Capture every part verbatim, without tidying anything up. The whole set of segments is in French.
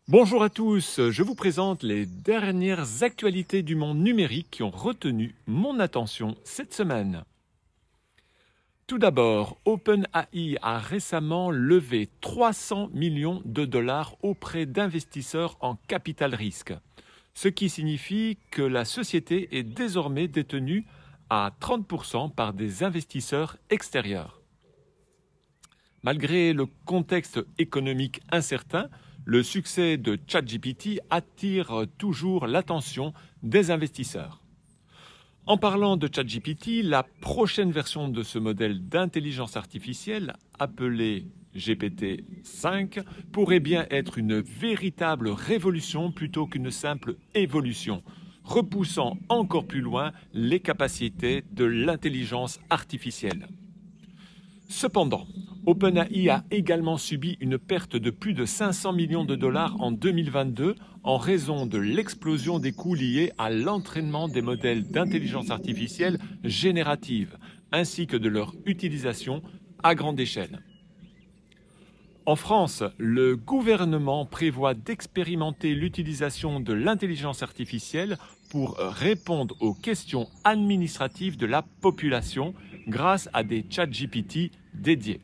Bonjour à tous, je vous présente les dernières actualités du monde numérique qui ont retenu mon attention cette semaine. Tout d'abord, OpenAI a récemment levé trois cents millions de dollars auprès d'investisseurs en capital risque, ce qui signifie que la société est désormais détenue à trente pour cent par des investisseurs extérieurs. Malgré le contexte économique incertain, le succès de ChatGPT attire toujours l'attention des investisseurs. En parlant de ChatGPT, la prochaine version de ce modèle d'intelligence artificielle, appelée G P T cinq, pourrait bien être une véritable révolution plutôt qu'une simple évolution, repoussant encore plus loin les capacités de l'intelligence artificielle. Cependant, OpenAI a également subi une perte de plus de cinq cents millions de dollars en deux mille vingt-deux en raison de l'explosion des coûts liés à l'entraînement des modèles d'intelligence artificielle générative, ainsi que de leur utilisation à grande échelle. En France, le gouvernement prévoit d'expérimenter l'utilisation de l'intelligence artificielle pour répondre aux questions administratives de la population grâce à des ChatGPT dédiés.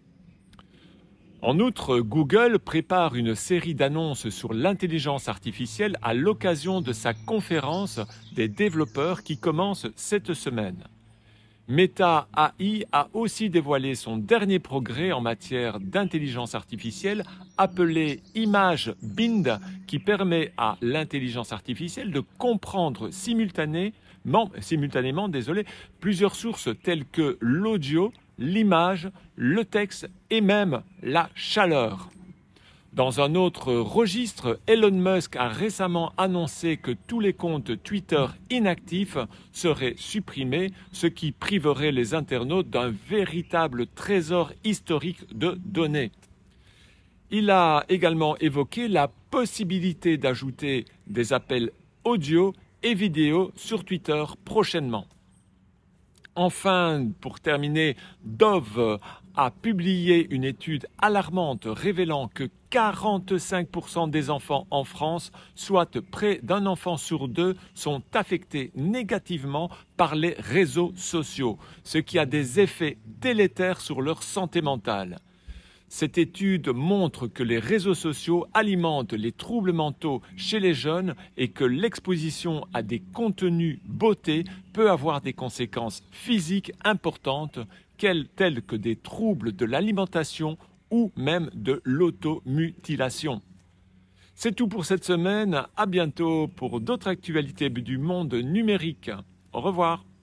En outre, Google prépare une série d'annonces sur l'intelligence artificielle à l'occasion de sa conférence des développeurs qui commence cette semaine. Meta A I a aussi dévoilé son dernier progrès en matière d'intelligence artificielle appelé ImageBind, qui permet à l'intelligence artificielle de comprendre simultanément, simultanément désolé, plusieurs sources telles que l'audio, l'image, le texte et même la chaleur. Dans un autre registre, Elon Musk a récemment annoncé que tous les comptes Twitter inactifs seraient supprimés, ce qui priverait les internautes d'un véritable trésor historique de données. Il a également évoqué la possibilité d'ajouter des appels audio et vidéo sur Twitter prochainement. Enfin, pour terminer, Dove a publié une étude alarmante révélant que quarante-cinq pour cent des enfants en France, soit près d'un enfant sur deux, sont affectés négativement par les réseaux sociaux, ce qui a des effets délétères sur leur santé mentale. Cette étude montre que les réseaux sociaux alimentent les troubles mentaux chez les jeunes et que l'exposition à des contenus beauté peut avoir des conséquences physiques importantes, telles que des troubles de l'alimentation ou même de l'automutilation. C'est tout pour cette semaine. À bientôt pour d'autres actualités du monde numérique. Au revoir.